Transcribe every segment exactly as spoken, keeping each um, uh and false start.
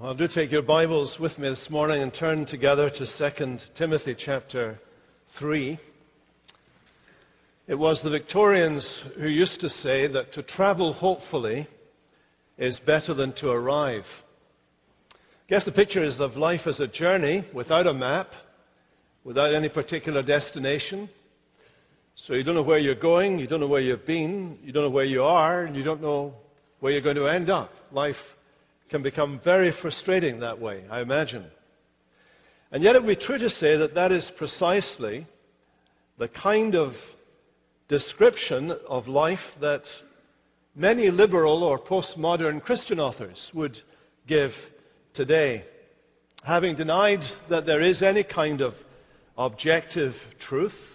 Well, do take your Bibles with me this morning and turn together to Second Timothy chapter three. It was the Victorians who used to say that to travel hopefully is better than to arrive. I guess the picture is of life as a journey without a map, without any particular destination. So you don't know where you're going, you don't know where you've been, you don't know where you are, and you don't know where you're going to end up. Life can become very frustrating that way, I imagine. And yet it would be true to say that that is precisely the kind of description of life that many liberal or postmodern Christian authors would give today. Having denied that there is any kind of objective truth,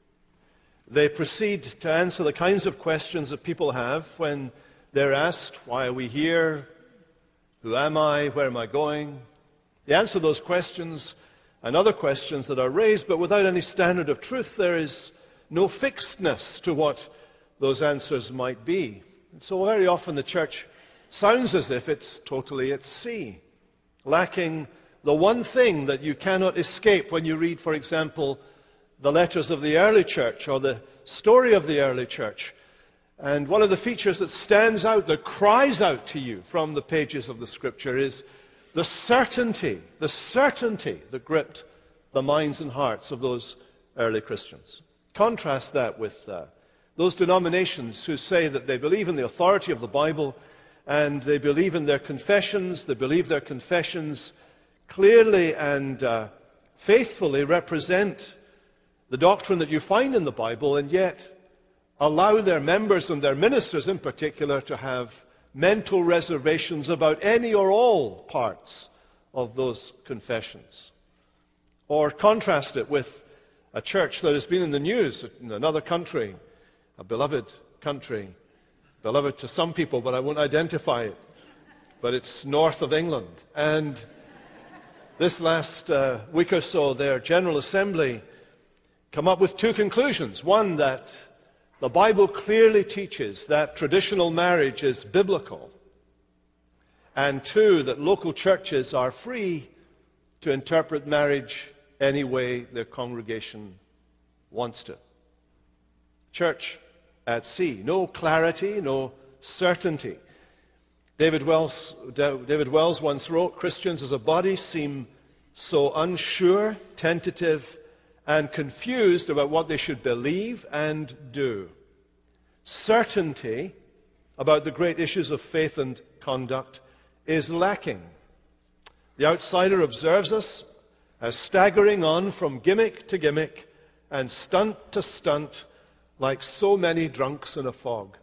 they proceed to answer the kinds of questions that people have when they're asked, why are we here? Who am I? Where am I going? They answer those questions and other questions that are raised, but without any standard of truth. There is no fixedness to what those answers might be. And so very often the church sounds as if it's totally at sea, lacking the one thing that you cannot escape when you read, for example, the letters of the early church or the story of the early church. And one of the features that stands out, that cries out to you from the pages of the Scripture is the certainty, the certainty that gripped the minds and hearts of those early Christians. Contrast that with uh, those denominations who say that they believe in the authority of the Bible and they believe in their confessions, they believe their confessions clearly and uh, faithfully represent the doctrine that you find in the Bible, and yet allow their members and their ministers in particular to have mental reservations about any or all parts of those confessions. Or contrast it with a church that has been in the news in another country, a beloved country, beloved to some people, but I won't identify it, but it's north of England. And this last uh, week or so, their General Assembly come up with two conclusions. One, that the Bible clearly teaches that traditional marriage is biblical. And two, that local churches are free to interpret marriage any way their congregation wants to. Church at sea. No clarity, no certainty. David Wells, David Wells once wrote, Christians as a body seem so unsure, tentative, and confused about what they should believe and do. Certainty about the great issues of faith and conduct is lacking. The outsider observes us as staggering on from gimmick to gimmick and stunt to stunt like so many drunks in a fog,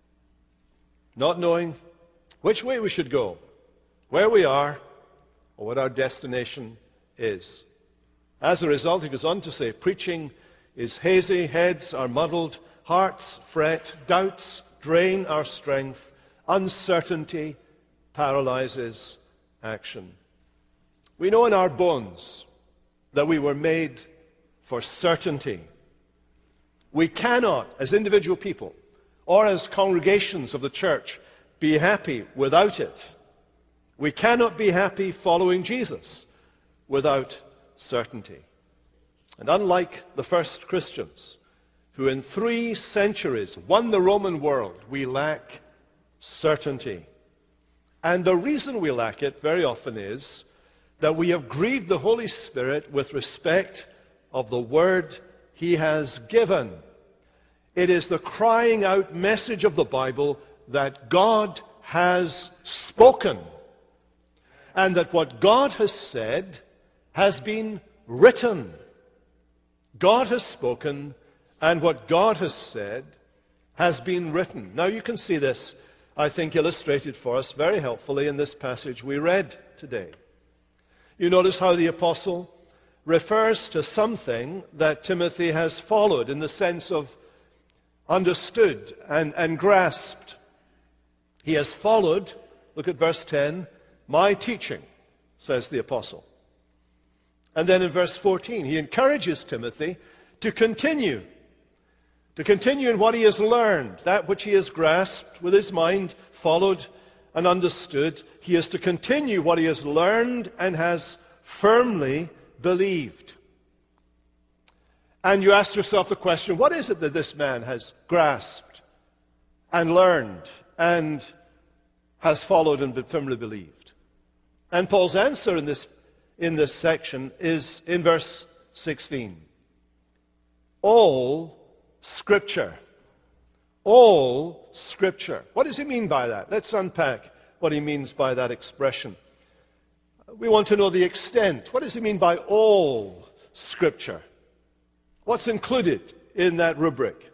not knowing which way we should go, where we are, or what our destination is. As a result, he goes on to say, preaching is hazy, heads are muddled, hearts fret, doubts drain our strength, uncertainty paralyzes action. We know in our bones that we were made for certainty. We cannot, as individual people or as congregations of the church, be happy without it. We cannot be happy following Jesus without certainty. And unlike the first Christians, who in three centuries won the Roman world, we lack certainty. And the reason we lack it very often is that we have grieved the Holy Spirit with respect of the word he has given. It is the crying out message of the Bible that God has spoken, and that what God has said has been written. God has spoken, and what God has said has been written. Now you can see this, I think, illustrated for us very helpfully in this passage we read today. You notice how the apostle refers to something that Timothy has followed in the sense of understood and, and grasped. He has followed, look at verse ten, my teaching, says the apostle. And then in verse fourteen, he encourages Timothy to continue, to continue in what he has learned, that which he has grasped with his mind, followed, and understood, he is to continue what he has learned and has firmly believed. And you ask yourself the question, what is it that this man has grasped and learned and has followed and firmly believed? And Paul's answer in this, in this section is in verse sixteen. All Scripture. All Scripture. What does he mean by that? Let's unpack what he means by that expression. We want to know the extent. What does he mean by all Scripture? What's included in that rubric?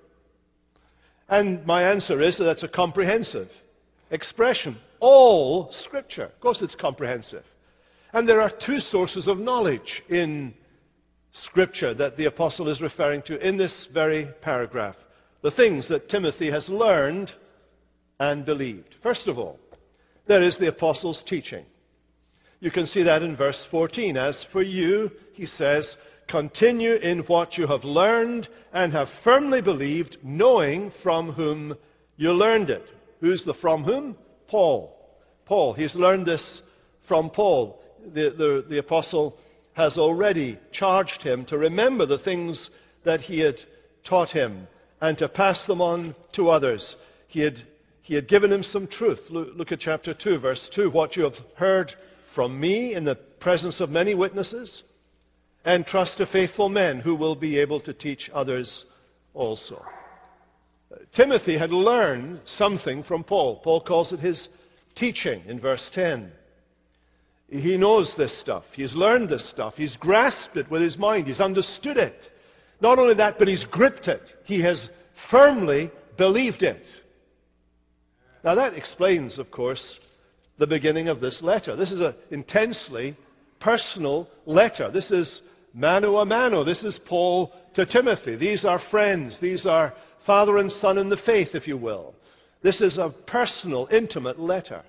And my answer is that that's a comprehensive expression. All Scripture. Of course it's comprehensive. And there are two sources of knowledge in Scripture that the apostle is referring to in this very paragraph. The things that Timothy has learned and believed. First of all, there is the apostle's teaching. You can see that in verse fourteen. As for you, he says, continue in what you have learned and have firmly believed, knowing from whom you learned it. Who's the from whom? Paul. Paul. He's learned this from Paul. The, the, the apostle has already charged him to remember the things that he had taught him and to pass them on to others. He had, he had given him some truth. Look, look at chapter two, verse two. What you have heard from me in the presence of many witnesses, and trust to faithful men who will be able to teach others also. Timothy had learned something from Paul. Paul calls it his teaching in verse ten. He knows this stuff. He's learned this stuff. He's grasped it with his mind. He's understood it. Not only that, but he's gripped it. He has firmly believed it. Now that explains, of course, the beginning of this letter. This is an intensely personal letter. This is mano a mano. This is Paul to Timothy. These are friends. These are father and son in the faith, if you will. This is a personal, intimate letter.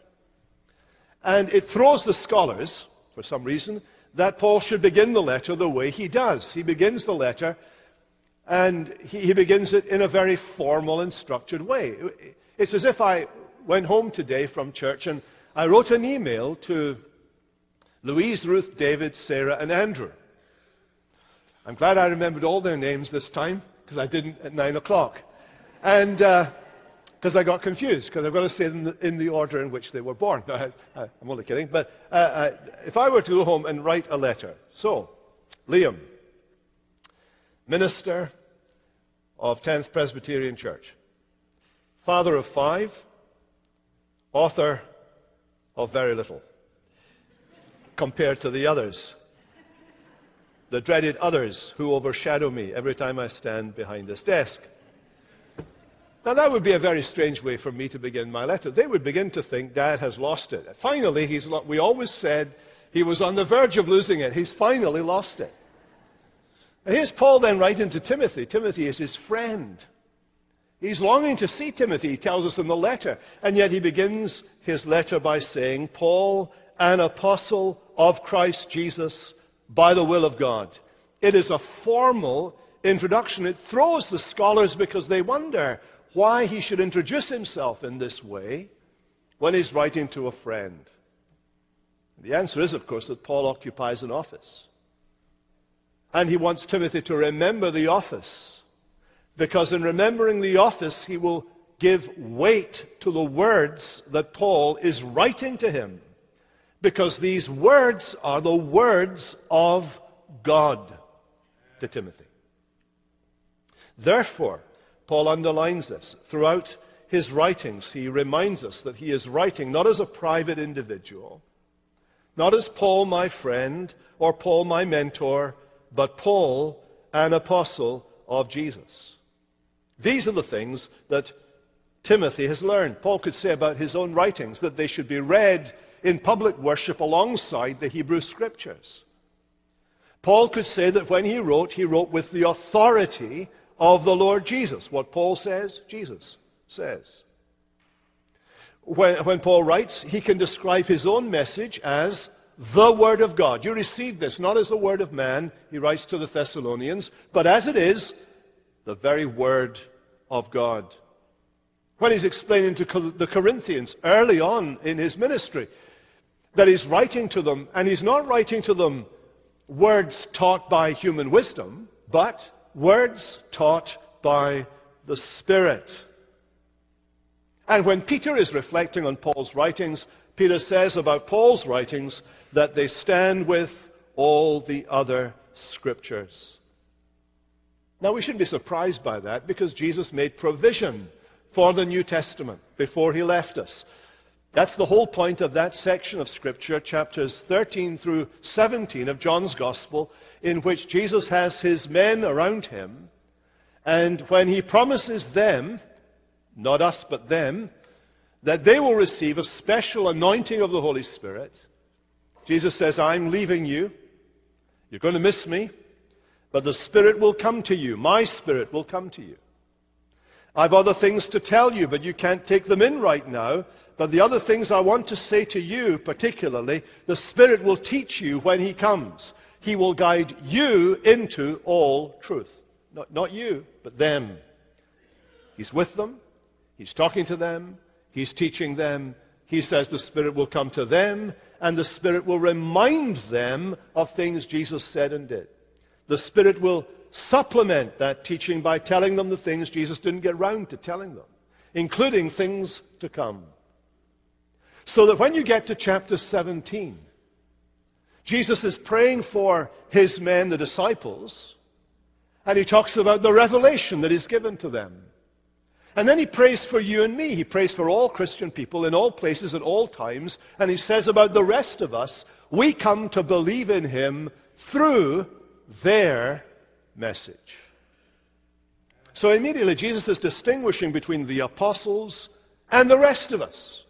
And it throws the scholars, for some reason, that Paul should begin the letter the way he does. He begins the letter, and he, he begins it in a very formal and structured way. It's as if I went home today from church and I wrote an email to Louise, Ruth, David, Sarah, and Andrew. I'm glad I remembered all their names this time, because I didn't at nine o'clock. And because uh, I got confused, because I've got to say them in the, in the order in which they were born. No, I, I, I'm only kidding. But uh, uh, if I were to go home and write a letter, so, Liam, minister of tenth Presbyterian Church, father of five, author of very little, compared to the others, the dreaded others who overshadow me every time I stand behind this desk. Now that would be a very strange way for me to begin my letter. They would begin to think Dad has lost it. Finally, he's lo- we always said he was on the verge of losing it. He's finally lost it. And here's Paul then writing to Timothy. Timothy is his friend. He's longing to see Timothy, he tells us in the letter. And yet he begins his letter by saying, Paul, an apostle of Christ Jesus, by the will of God. It is a formal introduction. It throws the scholars because they wonder why he should introduce himself in this way when he's writing to a friend. The answer is, of course, that Paul occupies an office. And he wants Timothy to remember the office, because in remembering the office, he will give weight to the words that Paul is writing to him, because these words are the words of God to Timothy. Therefore, Paul underlines this. Throughout his writings, he reminds us that he is writing not as a private individual, not as Paul, my friend, or Paul, my mentor, but Paul, an apostle of Jesus. These are the things that Timothy has learned. Paul could say about his own writings that they should be read in public worship alongside the Hebrew Scriptures. Paul could say that when he wrote, he wrote with the authority of the Lord Jesus. What Paul says, Jesus says. When, when Paul writes, he can describe his own message as the Word of God. You receive this not as the word of man, he writes to the Thessalonians, but as it is, the very Word of God. when he's explaining to the Corinthians early on in his ministry that he's writing to them, and he's not writing to them words taught by human wisdom, but words taught by the Spirit. And when Peter is reflecting on Paul's writings, Peter says about Paul's writings that they stand with all the other Scriptures. Now, we shouldn't be surprised by that, because Jesus made provision for the New Testament before he left us. That's the whole point of that section of Scripture, chapters thirteen through seventeen of John's Gospel, in which Jesus has his men around him, and when he promises them, not us but them, that they will receive a special anointing of the Holy Spirit, Jesus says, I'm leaving you. You're going to miss me, but the Spirit will come to you. My Spirit will come to you. I've other things to tell you, but you can't take them in right now. But the other things I want to say to you particularly, the Spirit will teach you when he comes. He will guide you into all truth. Not, not you, but them. He's with them. He's talking to them. He's teaching them. He says the Spirit will come to them, and the Spirit will remind them of things Jesus said and did. The Spirit will supplement that teaching by telling them the things Jesus didn't get round to telling them, including things to come. So that when you get to chapter seventeen, Jesus is praying for his men, the disciples, and he talks about the revelation that is given to them. And then he prays for you and me. He prays for all Christian people in all places at all times. And he says about the rest of us, we come to believe in him through their message. So immediately Jesus is distinguishing between the apostles and the rest of us.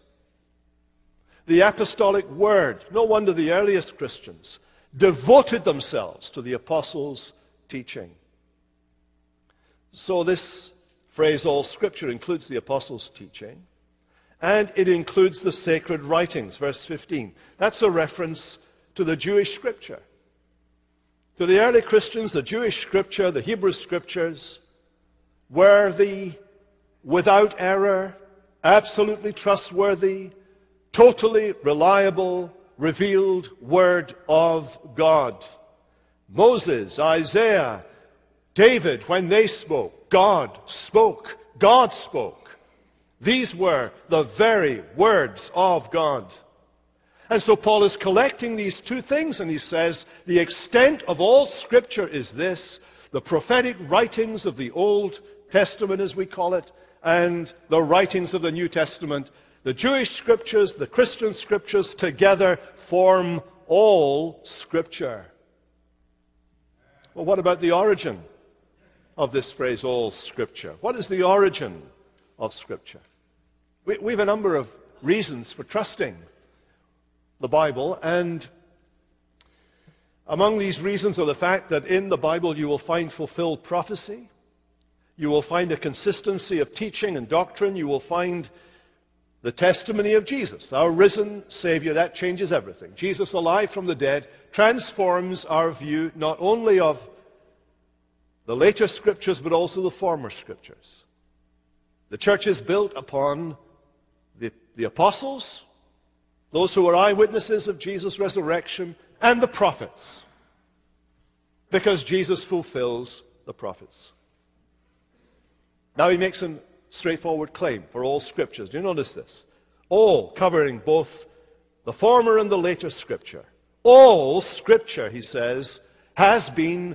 The apostolic word. No wonder the earliest Christians devoted themselves to the apostles' teaching. So this phrase, all Scripture, includes the apostles' teaching, and it includes the sacred writings, verse fifteen. That's a reference to the Jewish Scripture. To the early Christians, the Jewish Scripture, the Hebrew Scriptures, were the without error, absolutely trustworthy, totally reliable, revealed Word of God. Moses, Isaiah, David, when they spoke, God spoke. God spoke. These were the very words of God. And so Paul is collecting these two things, and he says, the extent of all Scripture is this: the prophetic writings of the Old Testament, as we call it, and the writings of the New Testament. The Jewish Scriptures, the Christian Scriptures together form all Scripture. Well, what about the origin of this phrase, all Scripture? What is the origin of Scripture? We, we have a number of reasons for trusting the Bible, and among these reasons are the fact that in the Bible you will find fulfilled prophecy, you will find a consistency of teaching and doctrine, you will find the testimony of Jesus, our risen Savior. That changes everything. Jesus alive from the dead transforms our view not only of the later Scriptures, but also the former Scriptures. The church is built upon the, the apostles, those who were eyewitnesses of Jesus' resurrection, and the prophets, because Jesus fulfills the prophets. Now he makes a straightforward claim for all Scriptures. Do you notice this? All, covering both the former and the later Scripture. All Scripture, he says, has been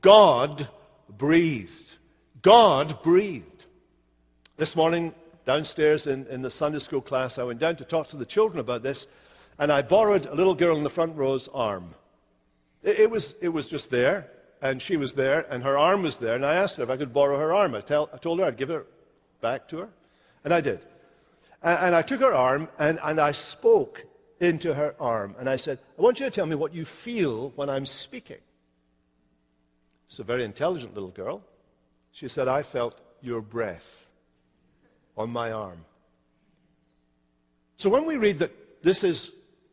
God-breathed. God-breathed. This morning, downstairs in, in the Sunday school class, I went down to talk to the children about this, and I borrowed a little girl in the front row's arm. It, it, was, it was just there, and she was there, and her arm was there, and I asked her if I could borrow her arm. I, tell, I told her I'd give her back to her, and I did. And, and I took her arm, and, and I spoke into her arm, and I said, I want you to tell me what you feel when I'm speaking. She's a very intelligent little girl. She said, I felt your breath on my arm. So when we read that this is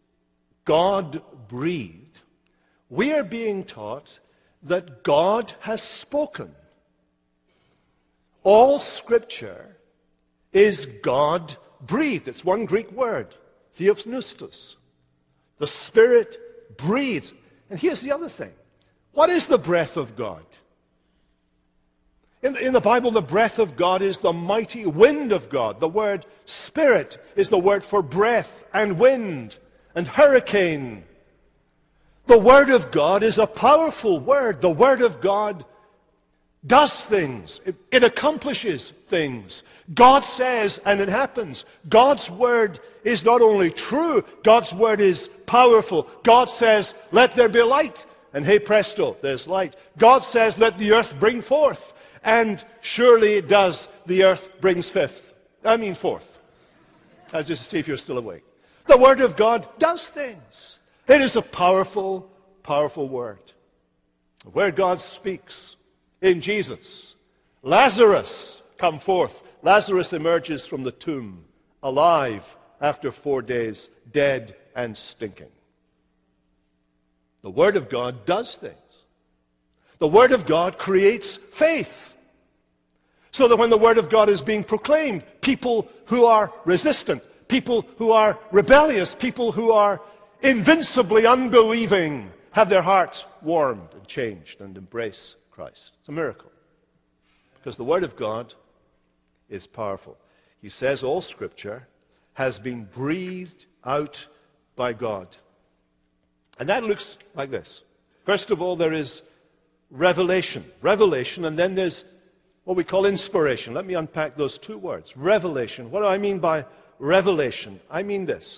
God-breathed, we are being taught that God has spoken. All Scripture is God-breathed. It's one Greek word, theopneustos. The Spirit breathes. And here's the other thing. What is the breath of God? In, in the Bible, the breath of God is the mighty wind of God. The word Spirit is the word for breath and wind and hurricane. The Word of God is a powerful word. The Word of God does things. It, it accomplishes things. God says, and it happens. God's Word is not only true, God's Word is powerful. God says, let there be light. And hey presto, there's light. God says, let the earth bring forth. And surely it does. The earth brings fifth. I mean fourth. I just to see if you're still awake. The Word of God does things. It is a powerful, powerful Word. Where God speaks in Jesus, Lazarus, come forth. Lazarus emerges from the tomb, alive after four days, dead and stinking. The Word of God does things. The Word of God creates faith. So that when the Word of God is being proclaimed, people who are resistant, people who are rebellious, people who are invincibly unbelieving, have their hearts warmed and changed and embrace Christ. It's a miracle. Because the Word of God is powerful. He says all Scripture has been breathed out by God. And that looks like this. First of all, there is revelation. Revelation, and then there's what we call inspiration. Let me unpack those two words. Revelation. What do I mean by revelation? I mean this.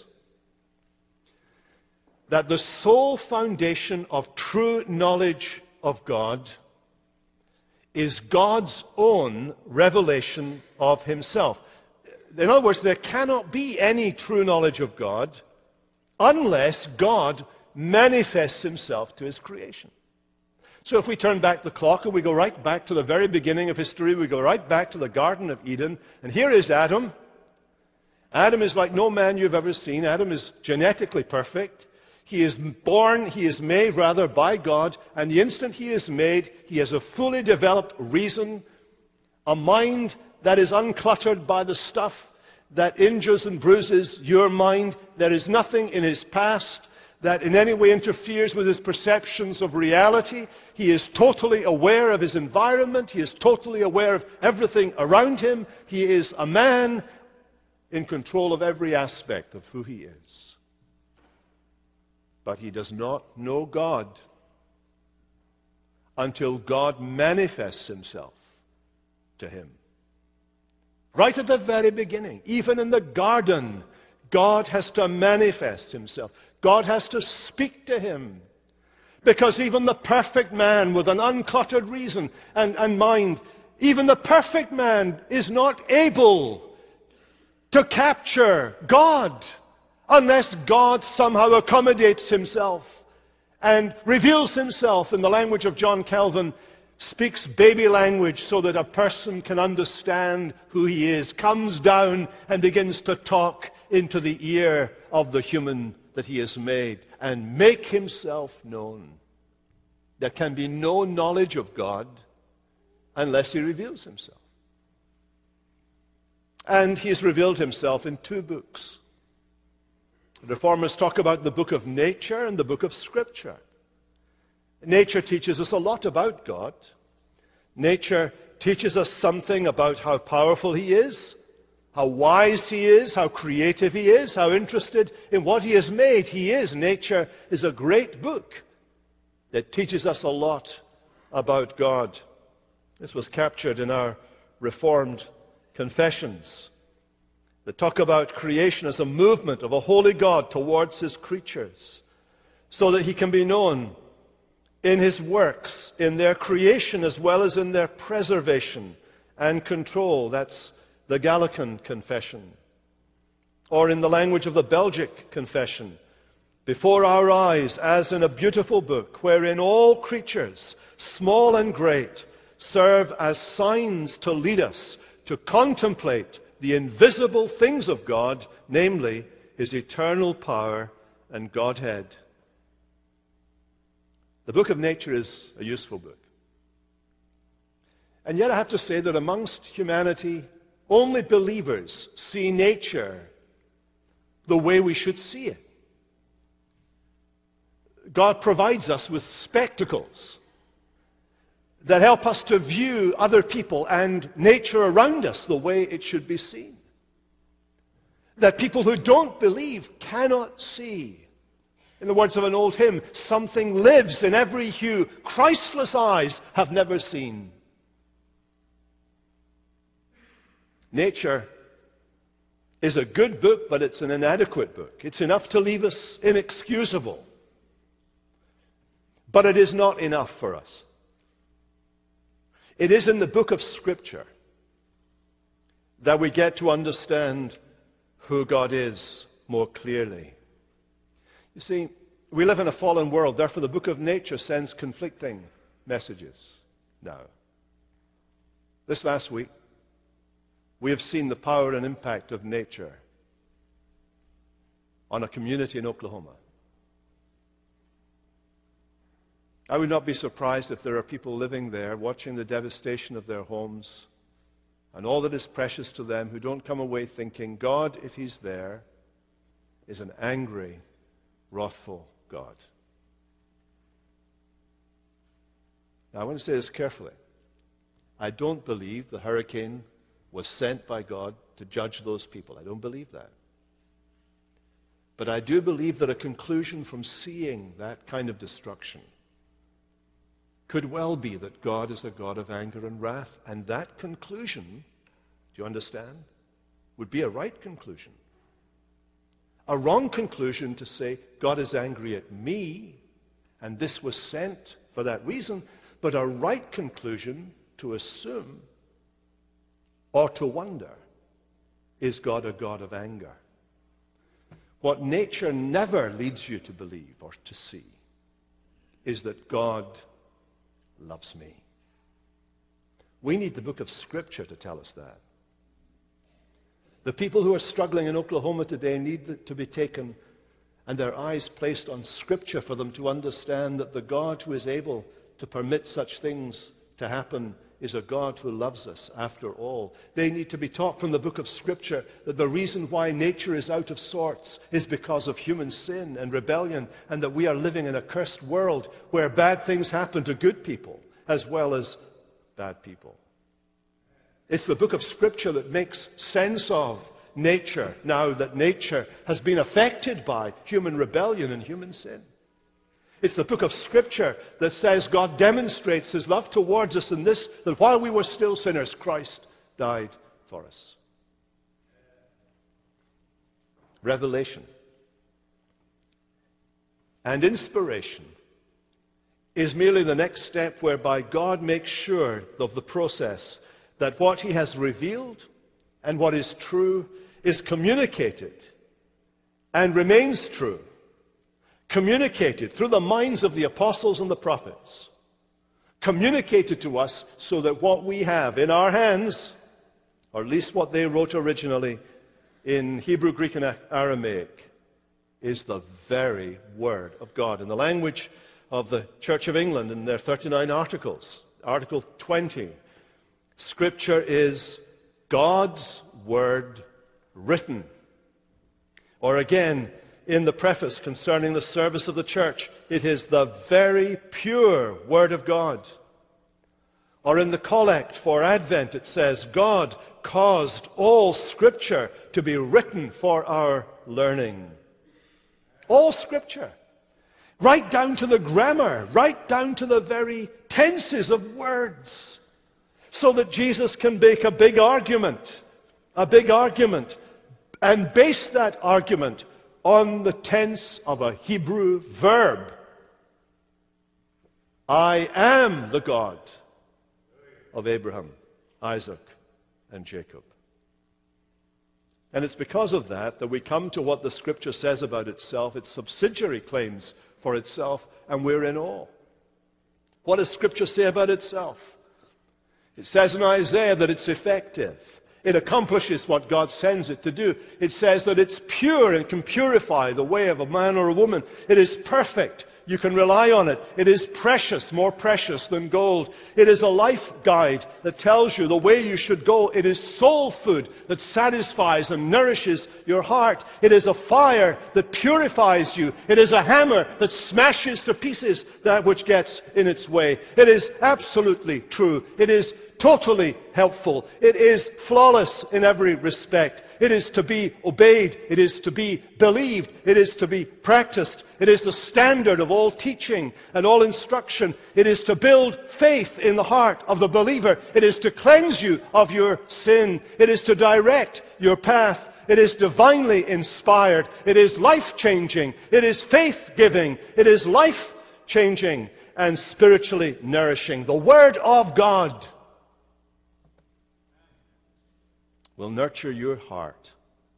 That the sole foundation of true knowledge of God is God's own revelation of himself. In other words, there cannot be any true knowledge of God unless God manifests himself to his creation. So if we turn back the clock and we go right back to the very beginning of history, we go right back to the Garden of Eden, and here is Adam. Adam is like no man you've ever seen. Adam is genetically perfect. He is born, he is made rather by God, and the instant he is made, he has a fully developed reason, a mind that is uncluttered by the stuff that injures and bruises your mind. There is nothing in his past that in any way interferes with his perceptions of reality. He is totally aware of his environment. He is totally aware of everything around him. He is a man in control of every aspect of who he is. But he does not know God until God manifests himself to him. Right at the very beginning, even in the garden, God has to manifest himself. God has to speak to him. Because even the perfect man with an uncluttered reason and, and mind, even the perfect man is not able to capture God unless God somehow accommodates himself and reveals himself in the language of John Calvin, speaks baby language so that a person can understand who he is, comes down and begins to talk into the ear of the human that he has made and make himself known. There can be no knowledge of God unless he reveals himself. And he has revealed himself in two books. The Reformers talk about the book of nature and the book of Scripture. Nature teaches us a lot about God. Nature teaches us something about how powerful he is, how wise he is, how creative he is, how interested in what he has made he is. Nature is a great book that teaches us a lot about God. This was captured in our Reformed confessions that talk about creation as a movement of a holy God towards his creatures so that he can be known in his works, in their creation as well as in their preservation and control. That's the Gallican Confession. Or in the language of the Belgic Confession, before our eyes, as in a beautiful book, wherein all creatures, small and great, serve as signs to lead us to contemplate the invisible things of God, namely his eternal power and Godhead. The book of nature is a useful book. And yet I have to say that amongst humanity only believers see nature the way we should see it. God provides us with spectacles that help us to view other people and nature around us the way it should be seen. That people who don't believe cannot see. In the words of an old hymn, something lives in every hue Christless eyes have never seen. Nature is a good book, but it's an inadequate book. It's enough to leave us inexcusable. But it is not enough for us. It is in the book of Scripture that we get to understand who God is more clearly. You see, we live in a fallen world, therefore the book of nature sends conflicting messages now. This last week, we have seen the power and impact of nature on a community in Oklahoma. I would not be surprised if there are people living there watching the devastation of their homes and all that is precious to them who don't come away thinking, God, if he's there, is an angry, wrathful God. Now, I want to say this carefully. I don't believe the hurricane was sent by God to judge those people. I don't believe that. But I do believe that a conclusion from seeing that kind of destruction could well be that God is a God of anger and wrath. And that conclusion, do you understand, would be a right conclusion. A wrong conclusion to say, God is angry at me, and this was sent for that reason, but a right conclusion to assume or to wonder, is God a God of anger? What nature never leads you to believe or to see is that God loves me. We need the book of Scripture to tell us that. The people who are struggling in Oklahoma today need to be taken and their eyes placed on Scripture for them to understand that the God who is able to permit such things to happen is a God who loves us after all. They need to be taught from the book of Scripture that the reason why nature is out of sorts is because of human sin and rebellion, and that we are living in a cursed world where bad things happen to good people as well as bad people. It's the book of Scripture that makes sense of nature now that nature has been affected by human rebellion and human sin. It's the book of Scripture that says God demonstrates his love towards us in this, that while we were still sinners, Christ died for us. Revelation and inspiration is merely the next step whereby God makes sure of the process that what he has revealed and what is true is communicated and remains true. Communicated through the minds of the apostles and the prophets. Communicated to us so that what we have in our hands, or at least what they wrote originally in Hebrew, Greek, and Aramaic, is the very Word of God. In the language of the Church of England, in their thirty-nine articles, Article twenty, Scripture is God's Word written. Or again, in the preface concerning the service of the church, it is the very pure Word of God. Or in the collect for Advent, it says, God caused all Scripture to be written for our learning. All Scripture. Right down to the grammar, right down to the very tenses of words. So that Jesus can make a big argument, a big argument, and base that argument on the tense of a Hebrew verb. I am the God of Abraham, Isaac, and Jacob. And it's because of that that we come to what the Scripture says about itself, its subsidiary claims for itself, and we're in awe. What does Scripture say about itself? It says in Isaiah that it's effective. It accomplishes what God sends it to do. It says that it's pure and can purify the way of a man or a woman. It is perfect. You can rely on it. It is precious, more precious than gold. It is a life guide that tells you the way you should go. It is soul food that satisfies and nourishes your heart. It is a fire that purifies you. It is a hammer that smashes to pieces that which gets in its way. It is absolutely true. It is totally helpful. It is flawless in every respect. It is to be obeyed. It is to be believed. It is to be practiced. It is the standard of all teaching and all instruction. It is to build faith in the heart of the believer. It is to cleanse you of your sin. It is to direct your path. It is divinely inspired. It is life-changing. It is faith-giving. It is life-changing and spiritually nourishing. The Word of God will nurture your heart.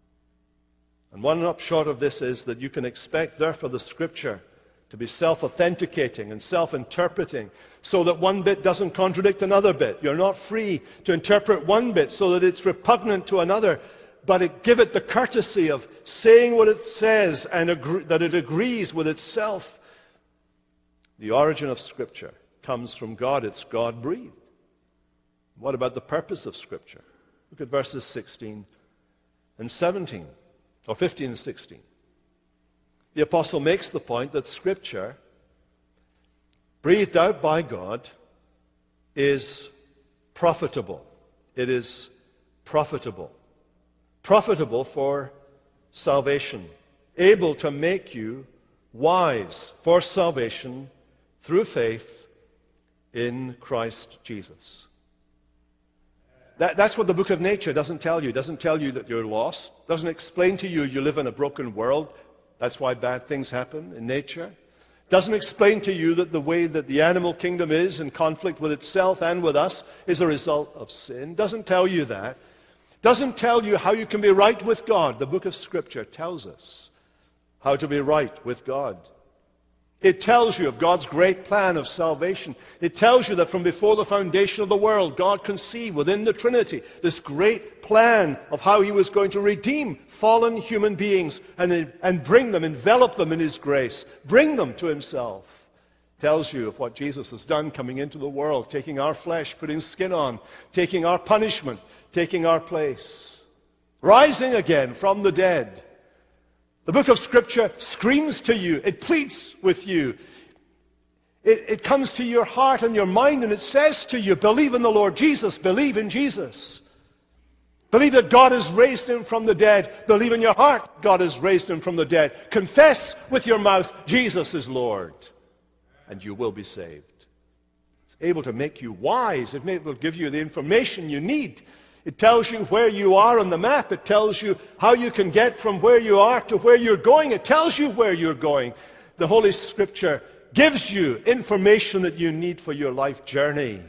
And one upshot of this is that you can expect, therefore, the Scripture to be self-authenticating and self-interpreting so that one bit doesn't contradict another bit. You're not free to interpret one bit so that it's repugnant to another, but it, give it the courtesy of saying what it says and agree, that it agrees with itself. The origin of Scripture comes from God. It's God-breathed. What about the purpose of Scripture? Look at verses sixteen and seventeen, or fifteen and sixteen. The apostle makes the point that Scripture, breathed out by God, is profitable. It is profitable. Profitable for salvation. Able to make you wise for salvation through faith in Christ Jesus. That, that's what the book of nature doesn't tell you. It doesn't tell you that you're lost. It doesn't explain to you you live in a broken world. That's why bad things happen in nature. It doesn't explain to you that the way that the animal kingdom is in conflict with itself and with us is a result of sin. It doesn't tell you that. It doesn't tell you how you can be right with God. The book of Scripture tells us how to be right with God. It tells you of God's great plan of salvation. It tells you that from before the foundation of the world, God conceived within the Trinity this great plan of how He was going to redeem fallen human beings and, and bring them, envelop them in His grace, bring them to Himself. It tells you of what Jesus has done coming into the world, taking our flesh, putting skin on, taking our punishment, taking our place, rising again from the dead. The book of Scripture screams to you. It pleads with you. It, it comes to your heart and your mind, and it says to you, believe in the Lord Jesus. Believe in Jesus. Believe that God has raised Him from the dead. Believe in your heart God has raised Him from the dead. Confess with your mouth Jesus is Lord, and you will be saved. It's able to make you wise. It will give you the information you need. It tells you where you are on the map. It tells you how you can get from where you are to where you're going. It tells you where you're going. The Holy Scripture gives you information that you need for your life journey.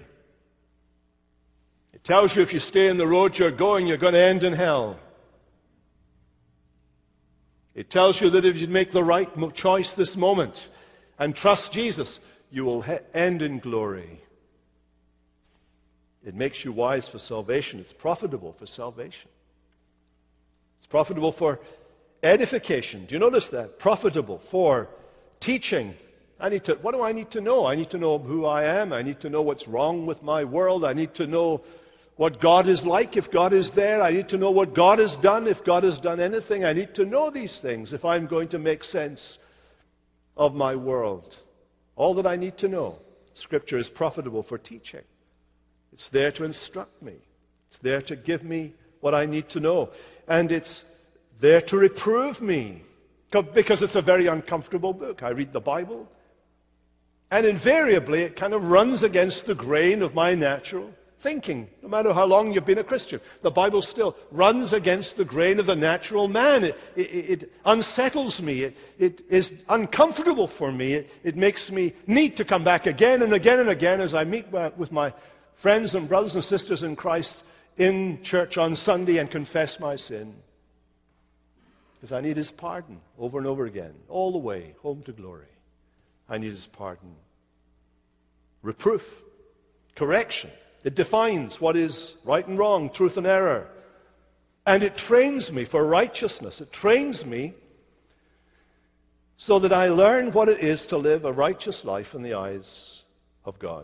It tells you if you stay in the road you're going, you're going to end in hell. It tells you that if you make the right choice this moment and trust Jesus, you will end in glory. It makes you wise for salvation. It's profitable for salvation. It's profitable for edification. Do you notice that? Profitable for teaching. I need to, what do I need to know? I need to know who I am. I need to know what's wrong with my world. I need to know what God is like if God is there. I need to know what God has done if God has done anything. I need to know these things if I'm going to make sense of my world. All that I need to know. Scripture is profitable for teaching. It's there to instruct me. It's there to give me what I need to know. And it's there to reprove me. Because it's a very uncomfortable book. I read the Bible, and invariably it kind of runs against the grain of my natural thinking. No matter how long you've been a Christian, the Bible still runs against the grain of the natural man. It, it, it unsettles me. It, it is uncomfortable for me. It, it makes me need to come back again and again and again as I meet with my friends and brothers and sisters in Christ in church on Sunday and confess my sin. Because I need His pardon over and over again, all the way home to glory. I need His pardon. Reproof, correction. It defines what is right and wrong, truth and error, And it trains me for righteousness. It trains me so that I learn what it is to live a righteous life in the eyes of God.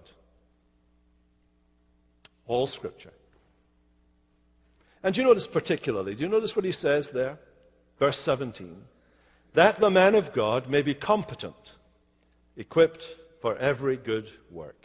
All Scripture. And do you notice particularly, do you notice what he says there? Verse seventeen. That the man of God may be competent, equipped for every good work.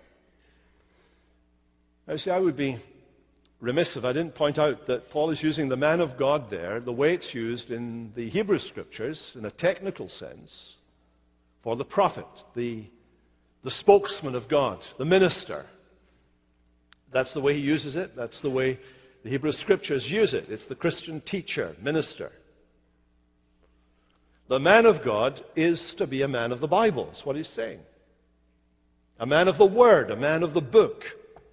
Now, see, I would be remiss if I didn't point out that Paul is using the man of God there, the way it's used in the Hebrew Scriptures, in a technical sense, for the prophet, the, the spokesman of God, the minister. That's the way he uses it. That's the way the Hebrew Scriptures use it. It's the Christian teacher, minister. The man of God is to be a man of the Bible, that's what he's saying. A man of the Word, a man of the book.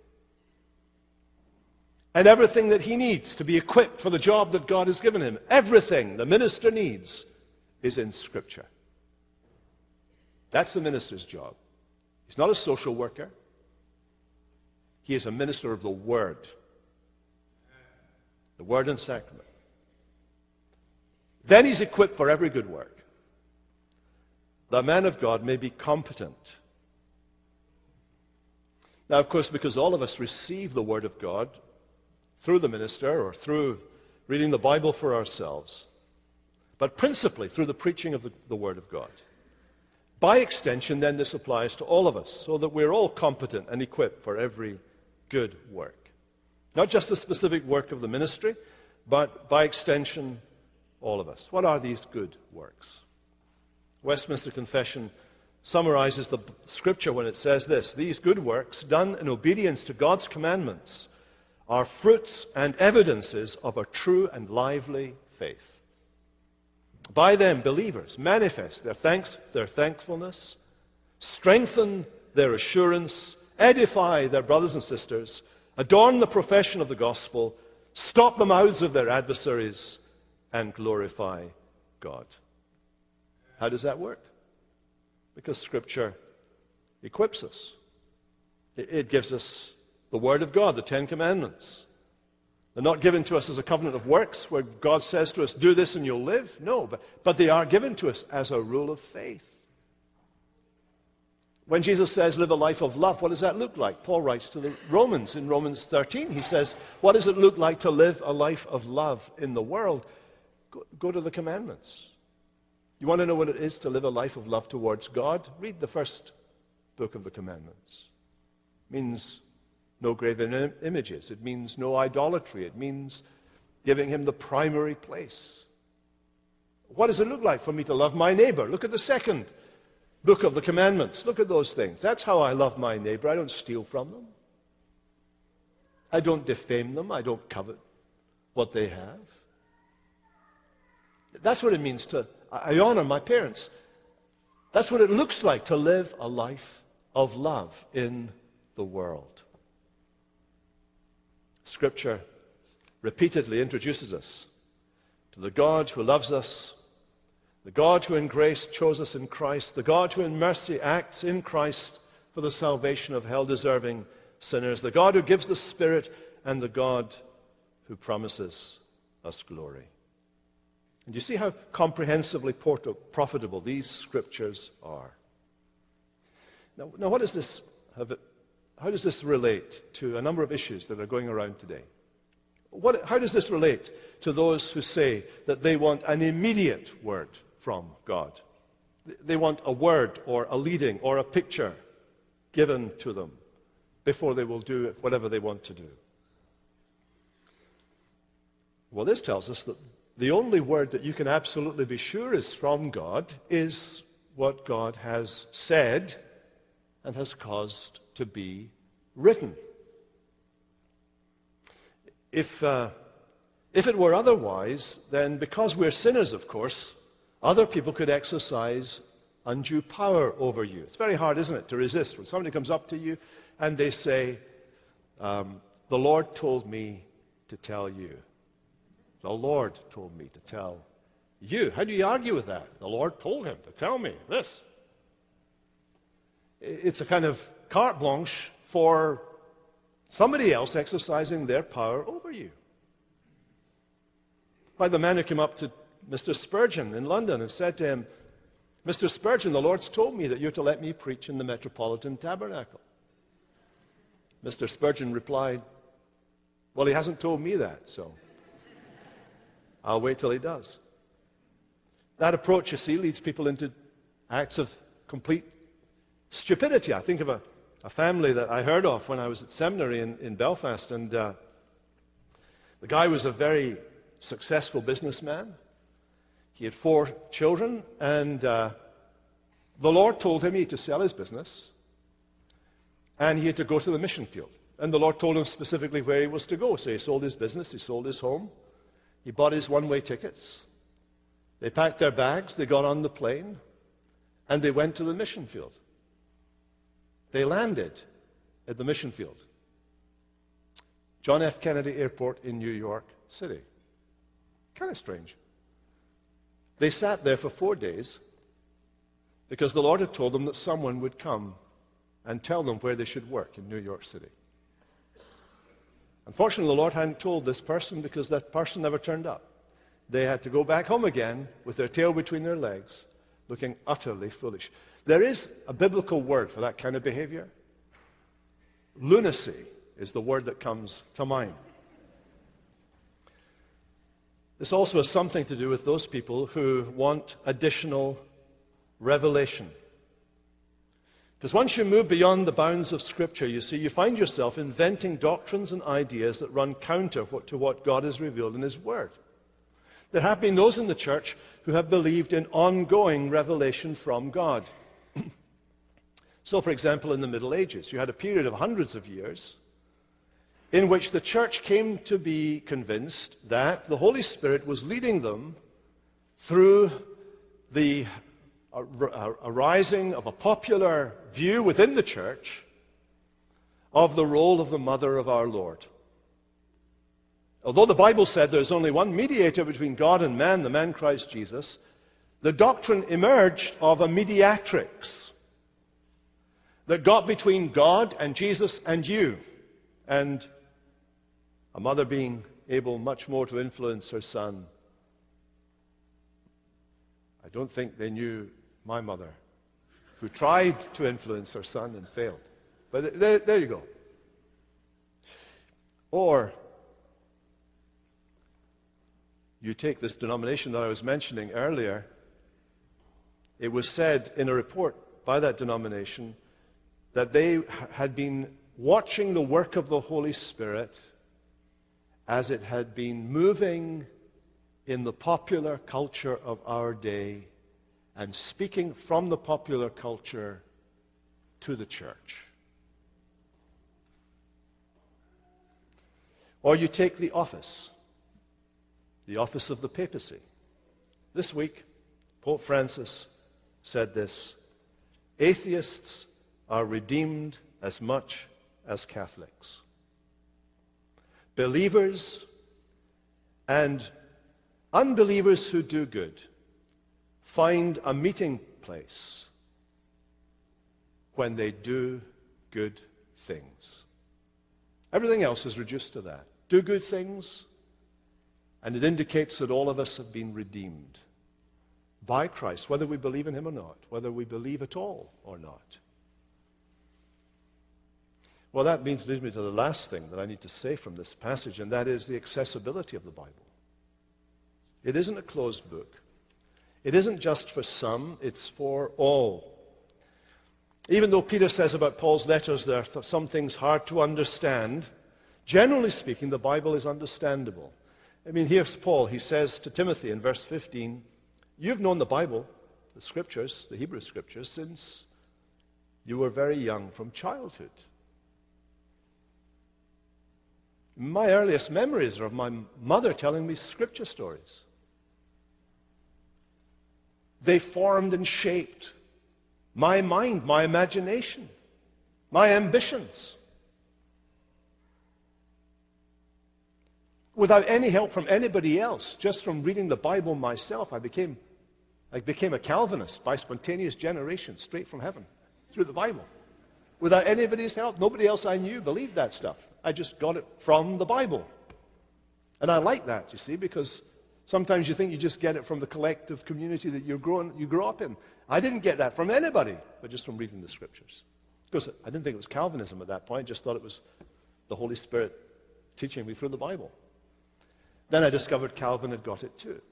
And everything that he needs to be equipped for the job that God has given him, everything the minister needs is in Scripture. That's the minister's job. He's not a social worker. He is a minister of the Word. The Word and Sacrament. Then he's equipped for every good work. The man of God may be competent. Now, of course, because all of us receive the Word of God through the minister or through reading the Bible for ourselves, but principally through the preaching of the, the Word of God. By extension, then, this applies to all of us, so that we're all competent and equipped for every good work. Not just the specific work of the ministry, but by extension, all of us. What are these good works? Westminster Confession summarizes the Scripture when it says this: these good works, done in obedience to God's commandments, are fruits and evidences of a true and lively faith. By them, believers manifest their thanks, their thankfulness, strengthen their assurance, edify their brothers and sisters, adorn the profession of the gospel, stop the mouths of their adversaries, and glorify God. How does that work? Because Scripture equips us. It gives us the Word of God, the Ten Commandments. They're not given to us as a covenant of works where God says to us, do this and you'll live. No, but, but they are given to us as a rule of faith. When Jesus says, live a life of love, what does that look like? Paul writes to the Romans in Romans thirteen. He says, what does it look like to live a life of love in the world? Go, go to the commandments. You want to know what it is to live a life of love towards God? Read the first book of the commandments. It means no graven im- images. It means no idolatry. It means giving him the primary place. What does it look like for me to love my neighbor? Look at the second book of the commandments. Look at those things. That's how I love my neighbor. I don't steal from them. I don't defame them. I don't covet what they have. That's what it means to, I honor my parents. That's what it looks like to live a life of love in the world. Scripture repeatedly introduces us to the God who loves us, the God who in grace chose us in Christ, the God who in mercy acts in Christ for the salvation of hell-deserving sinners, the God who gives the Spirit, and the God who promises us glory. And you see how comprehensively profitable these Scriptures are. Now, now what does this have it, how does this relate to a number of issues that are going around today? What, how does this relate to those who say that they want an immediate word from God? They want a word or a leading or a picture given to them before they will do whatever they want to do. Well, this tells us that the only word that you can absolutely be sure is from God is what God has said and has caused to be written. If, uh, if it were otherwise, then because we're sinners, of course, other people could exercise undue power over you. It's very hard, isn't it, to resist when somebody comes up to you and they say, um, the Lord told me to tell you. The Lord told me to tell you. How do you argue with that? The Lord told him to tell me this. It's a kind of carte blanche for somebody else exercising their power over you. Like the man who came up to Mister Spurgeon in London and said to him, Mister Spurgeon, the Lord's told me that you're to let me preach in the Metropolitan Tabernacle. Mister Spurgeon replied, well, he hasn't told me that, so I'll wait till he does. That approach, you see, leads people into acts of complete stupidity. I think of a, a family that I heard of when I was at seminary in, in Belfast, and uh, the guy was a very successful businessman. He had four children, and uh, the Lord told him he had to sell his business, and he had to go to the mission field. And the Lord told him specifically where he was to go. So he sold his business, he sold his home, he bought his one-way tickets. They packed their bags, they got on the plane, and they went to the mission field. They landed at the mission field, John F. Kennedy Airport in New York City. Kind of strange. They sat there for four days because the Lord had told them that someone would come and tell them where they should work in New York City. Unfortunately, the Lord hadn't told this person because that person never turned up. They had to go back home again with their tail between their legs, looking utterly foolish. There is a biblical word for that kind of behavior. Lunacy is the word that comes to mind. This also has something to do with those people who want additional revelation. Because once you move beyond the bounds of Scripture, you see, you find yourself inventing doctrines and ideas that run counter to what God has revealed in His Word. There have been those in the church who have believed in ongoing revelation from God. So, for example, in the Middle Ages, you had a period of hundreds of years in which the church came to be convinced that the Holy Spirit was leading them through the arising of a popular view within the church of the role of the mother of our Lord. Although the Bible said there's only one mediator between God and man, the man Christ Jesus, the doctrine emerged of a mediatrix that got between God and Jesus and you, and a mother being able much more to influence her son. I don't think they knew my mother, who tried to influence her son and failed. But there, there you go. Or you take this denomination that I was mentioning earlier. It was said in a report by that denomination that they had been watching the work of the Holy Spirit as it had been moving in the popular culture of our day and speaking from the popular culture to the church. Or you take the office, the office of the papacy. This week, Pope Francis said this: atheists are redeemed as much as Catholics. Believers and unbelievers who do good find a meeting place when they do good things. Everything else is reduced to that. Do good things, and it indicates that all of us have been redeemed by Christ, whether we believe in Him or not, whether we believe at all or not. Well, that means leads me to the last thing that I need to say from this passage, and that is the accessibility of the Bible. It isn't a closed book. It isn't just for some, it's for all. Even though Peter says about Paul's letters there are some things hard to understand, generally speaking, the Bible is understandable. I mean, here's Paul. He says to Timothy in verse fifteen, you've known the Bible, the Scriptures, the Hebrew Scriptures, since you were very young, from childhood. My earliest memories are of my mother telling me Scripture stories. They formed and shaped my mind, my imagination, my ambitions. Without any help from anybody else, just from reading the Bible myself, I became, I became a Calvinist by spontaneous generation, straight from heaven, through the Bible. Without anybody's help, nobody else I knew believed that stuff. I just got it from the Bible. And I like that, you see, because Sometimes you think you just get it from the collective community that you're growing, you grew up in. I didn't get that from anybody, but just from reading the Scriptures. Because I didn't think it was Calvinism at that point. I just thought it was the Holy Spirit teaching me through the Bible. Then I discovered Calvin had got it too.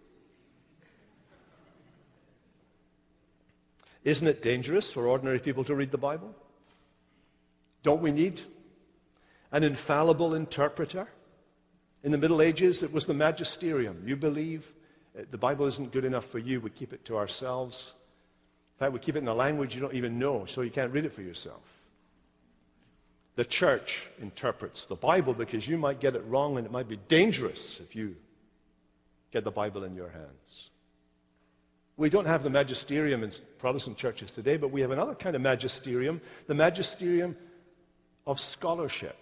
Isn't it dangerous for ordinary people to read the Bible? Don't we need an infallible interpreter? In the Middle Ages, it was the magisterium. You believe the Bible isn't good enough for you, we keep it to ourselves. In fact, we keep it in a language you don't even know, so you can't read it for yourself. The church interprets the Bible because you might get it wrong, and it might be dangerous if you get the Bible in your hands. We don't have the magisterium in Protestant churches today, but we have another kind of magisterium, the magisterium of scholarship.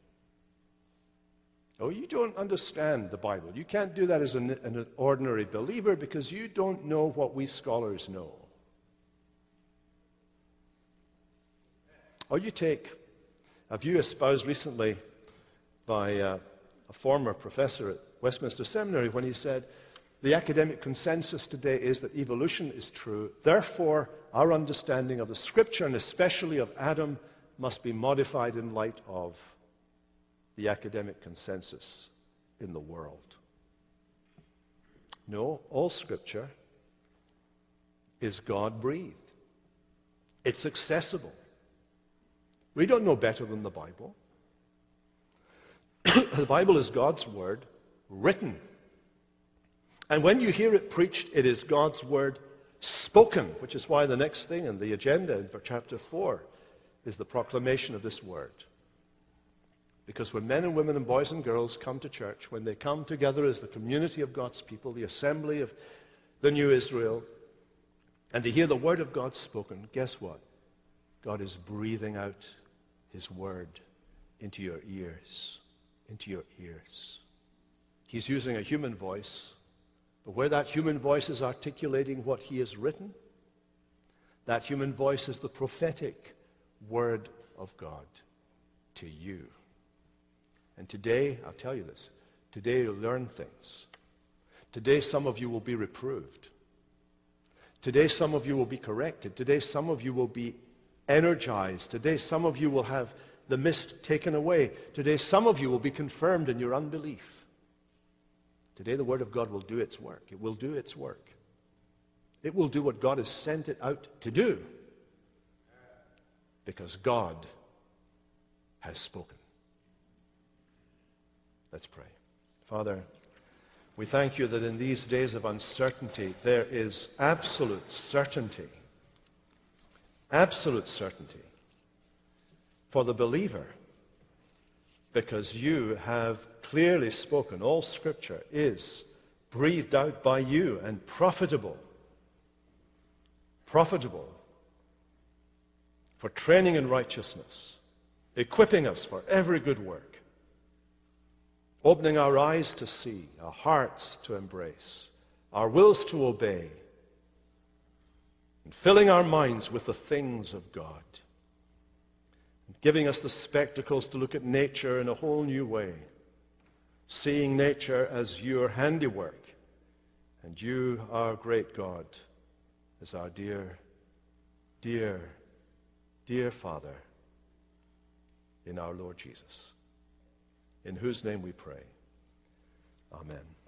Oh, you don't understand the Bible. You can't do that as an, an ordinary believer because you don't know what we scholars know. Or you take a view espoused recently by uh, a former professor at Westminster Seminary when he said, the academic consensus today is that evolution is true. Therefore, our understanding of the Scripture, and especially of Adam, must be modified in light of the academic consensus in the world. No, all Scripture is God-breathed. It's accessible. We don't know better than the Bible. The Bible is God's Word written. And when you hear it preached, it is God's Word spoken, which is why the next thing in the agenda for chapter four is the proclamation of this Word. Because when men and women and boys and girls come to church, when they come together as the community of God's people, the assembly of the new Israel, and they hear the Word of God spoken, guess what? God is breathing out His Word into your ears, into your ears. He's using a human voice, but where that human voice is articulating what He has written, that human voice is the prophetic Word of God to you. And today, I'll tell you this, today you'll learn things. Today some of you will be reproved. Today some of you will be corrected. Today some of you will be energized. Today some of you will have the mist taken away. Today some of you will be confirmed in your unbelief. Today the Word of God will do its work. It will do its work. It will do what God has sent it out to do. Because God has spoken. Let's pray. Father, we thank you that in these days of uncertainty, there is absolute certainty, absolute certainty for the believer, because you have clearly spoken. All Scripture is breathed out by you and profitable, profitable for training in righteousness, equipping us for every good work, opening our eyes to see, our hearts to embrace, our wills to obey, and filling our minds with the things of God, and giving us the spectacles to look at nature in a whole new way, seeing nature as your handiwork, and you, our great God, as our dear, dear, dear Father in our Lord Jesus, in whose name we pray. Amen.